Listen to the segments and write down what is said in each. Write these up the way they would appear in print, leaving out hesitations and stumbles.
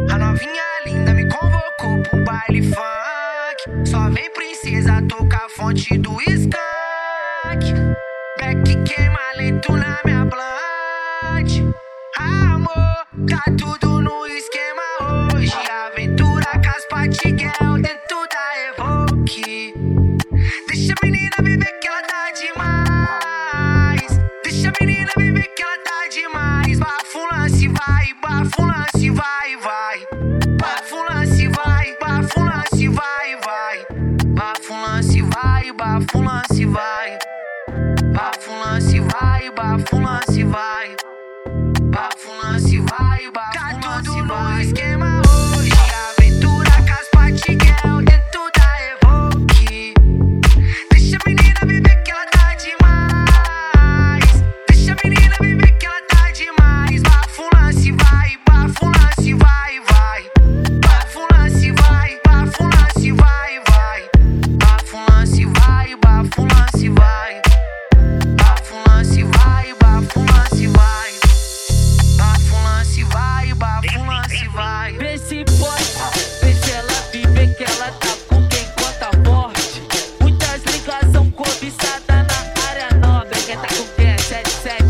A novinha linda me convocou pro baile funk. Só vem princesa tocar a fonte do skunk. Beck queima lento na minha blunt. Amor, tá tudo no esquema hoje. Aventura com as Patiguel dentro da Evoque. Deixa a menina viver que ela tá demais. Deixa a menina viver que ela tá demais. Bafulance vai, bafulance vai, vai. Bafulance vai, bafulance vai, vai. Bafulance vai, bafulance vai. Bafulance vai, bafulance vai. Bafulance vai, bafulance vai. Esquema hoje, aventura com as Patiguel dentro da Evoque. Deixa a menina viver que ela tá demais. Deixa a menina viver que ela tá demais. Bafulance vai, bafulance vai, vai. Bafulance vai, bafulance vai, vai. Bafulance vai, bafulance vai. Bafulance vai, bafulance vai. Bafulance vai, bafulance vai. Vê se pode, deixa ela viver que ela tá com quem conta forte. Muitas ligações cobiçadas na área nobre. Quem tá com quem é 77.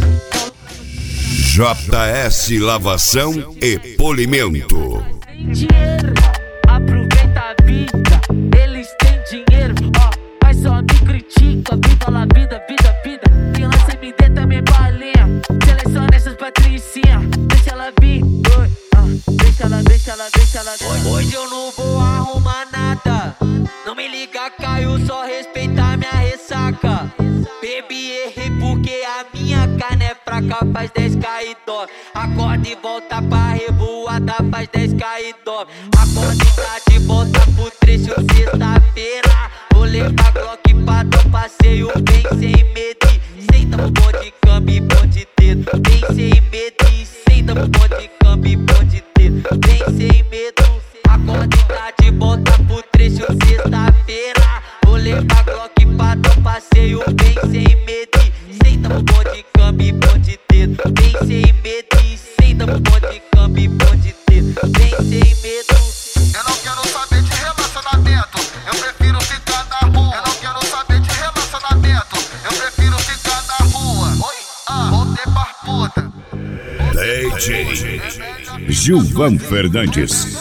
JS Lavação e Polimento. Tem dinheiro, aproveita a vida. Eles têm dinheiro, ó, mas só me critica. Viva la vida, vida, vida. Quem lança MD também balinha. Seleciona essas patricinhas, deixa ela vir. Deixa ela, deixa ela, deixa ela. Hoje eu não vou arrumar nada. Não me liga, Caio, só respeitar minha ressaca. Bebi, errei porque a minha carne é fraca, faz 10k e dó. Acorda e volta pra revoada, faz 10k e dó. Acorda e tá de volta pro trecho sexta-feira. Vou levar Glock pra dar passeio, bem sem medo. Senta no bonde, câmbio e bonde dedo. Bem sem medo, senta no bonde, câmbio e bonde dedo. Bem sem medo. Acorda e tá de volta pro trecho sexta-feira. Vou levar Glock pra dar passeio, bem sem medo. Senta no bonde, câmbio e bonde dedo. Bem sem medo, senta no bonde, câmbio e bonde dedo. Bem sem medo. Eu não quero saber de relacionamento, eu prefiro ficar na rua. Eu não quero saber de relacionamento, eu prefiro ficar na rua. Oi, voltei pra puta. DJ Gilvan Fernandes.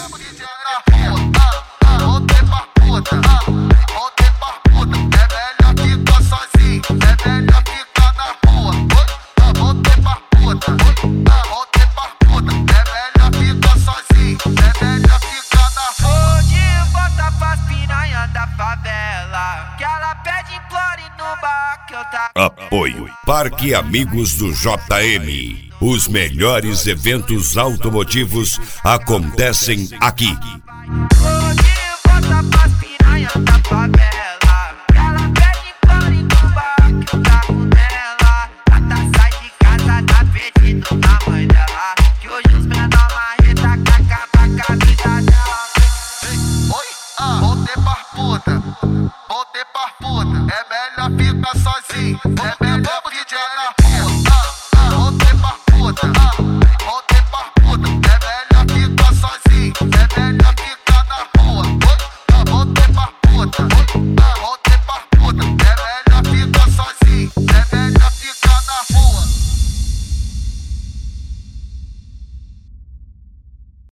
Voltei pra puta, voltei pra puta. É melhor ficar sozinho, é melhor ficar na rua. Voltei pra puta, voltei pra puta. É melhor ficar sozinho, é melhor ficar na rua. Hoje volta pras piranhas da favela, que ela pede implore no bar que eu tá. Apoio Parque Amigos do JM. Os melhores eventos automotivos acontecem aqui.